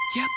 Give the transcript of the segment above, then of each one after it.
Yep.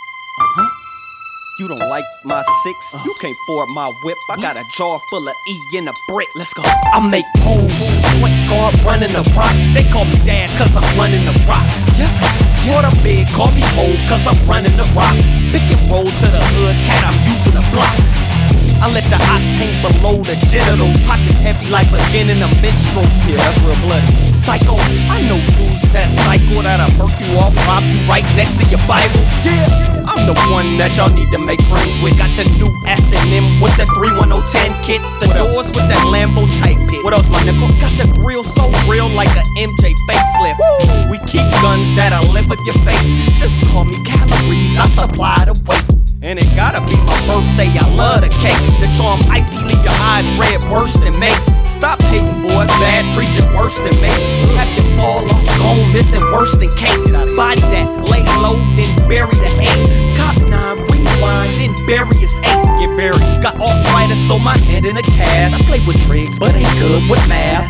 You don't like my six? You can't afford my whip. I got a jar full of E in a brick. Let's go. I make moves. Point guard running the rock. They call me dad cause I'm running the rock. Yep. Sort of big, call me Hov cause I'm running the rock. Pick and roll to the hood, cat, I'm using a block. I let the ox hang below the genitals. Pockets heavy like beginning a minstrel. Yeah, that's real bloody. Psycho, I know dudes that cycle that'll murk you off, rob you right next to your Bible. Yeah, I'm the one that y'all need to make friends with. Got the new Aston M with the 31010 kit. The doors with that Lambo type hit. What else, my nickel? Got the grill so real like a MJ facelift. Woo! We keep guns that'll lift up your face. Just call me calories, I supply the weight. And it gotta be my birthday, I love the cake. The charm icy, leave your eyes red, worse than Mace. Stop hating, boy, bad preaching, worse than Mace. Have you fall off, gone missing, worse than Case. Body that, lay low, then bury the ace. Cop 9, rewind, then bury his ace. Get buried, got off-rider, so my head in a cast. I play with tricks, but ain't good with math.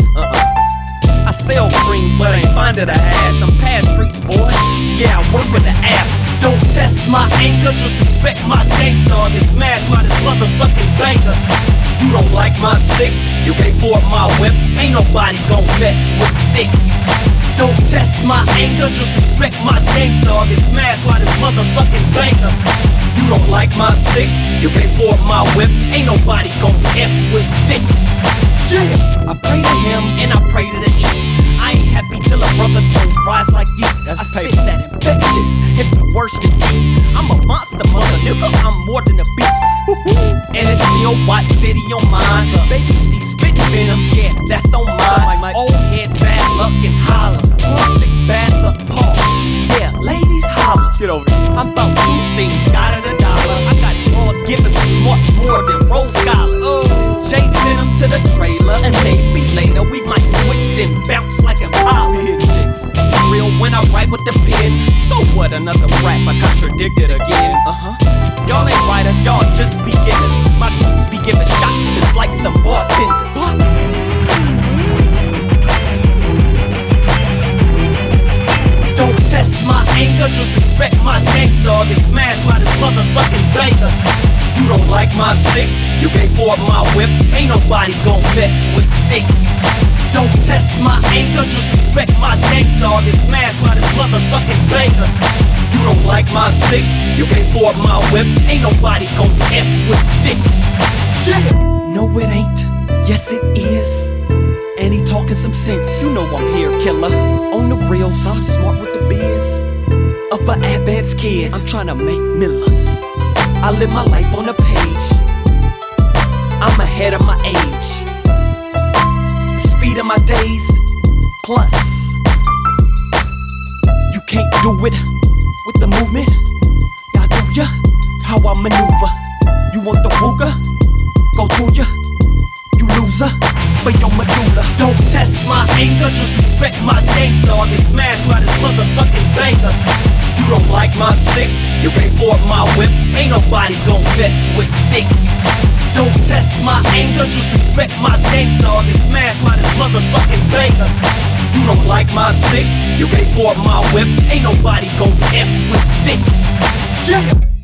I sell green, but ain't finding the hash. I'm past streets, boy, yeah, I work with the app. Don't test my anger, just respect my gangster. Get smashed by this mother-sucking banger. You don't like my six, you can't afford my whip. Ain't nobody gon' mess with sticks. Don't test my anger, just respect my gangster. Get smashed by this mother-sucking banger. You don't like my six, you can't afford my whip. Ain't nobody gon' F with sticks. Yeah, I pray to him and I pray to the east. I ain't happy till a brother don't rise like yeast. I spit that infectious, if you worse than yeast. I'm a monster, mother nigga, I'm more than a beast. And it's still Watt City on mine. Baby C spittin' venom, yeah, that's on mine. Old heads, bad luck and holler. Sticks, bad luck, Paul. Yeah, ladies holler. Get over here. I'm about two things, got it $1. I got bras giving me smarts more than rose scholars. Jay sent him to the trailer, and maybe later we might switch then bounce like a pop. Real when I write with the pen. So what, another rap, I contradicted again. Y'all ain't writers, y'all just beginners. My dudes be giving shots just like some bartenders. Don't test my anger, just respect my gangster. Get smashed by this mother-sucking banger. You don't like my six, you can't afford my whip. Ain't nobody gon' mess with sticks. Don't test my anger, just respect my gangster. Get smashed by this mother-sucking banger. You don't like my six, you can't afford my whip. Ain't nobody gon' F with sticks. Yeah. No it ain't, yes it is. And he talking some sense. You know I'm here, killer. On the reels, I'm smart with the biz. Of an advanced kid, I'm tryna make millers. I live my life on the page. I'm ahead of my age. Speed of my days, plus you can't do it with the movement. Y'all do ya? How I maneuver. You want the Ruger? Go to ya. You loser for your medulla. Don't test my anger, just respect my gangster. Get smashed by this mother-sucking banger. You don't like my six, you can't afford my whip. Ain't nobody gon' mess with sticks. Don't test my anger, just respect my gangster. Get smashed by this mother-sucking banger. You don't like my six, you can't afford my whip. Ain't nobody gon' F with sticks. Yeah.